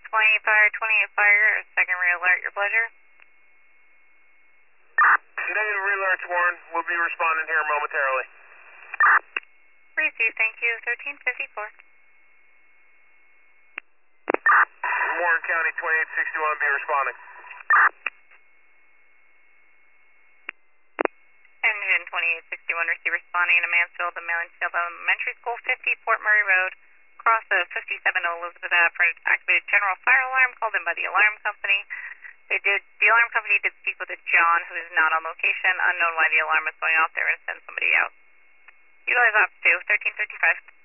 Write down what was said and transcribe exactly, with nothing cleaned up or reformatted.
twenty Fire, twenty-eight Fire, second re-alert, your pleasure. Negative re-alerts, Warren. We'll be responding here momentarily. Received, thank you, thirteen fifty-four. Warren County, twenty-eight sixty-one, be responding. Engine twenty-eight sixty-one, receive responding to Mansfield, the Mansfield Elementary School, fifty Port Murray Road, across the fifty-seven Elizabeth Ave for an activated general fire alarm called in by the alarm company. They did, the alarm company did speak with a John who is not on location, unknown why the alarm is going off. They're going to send somebody out. Utilize ops two, thirteen fifty-five.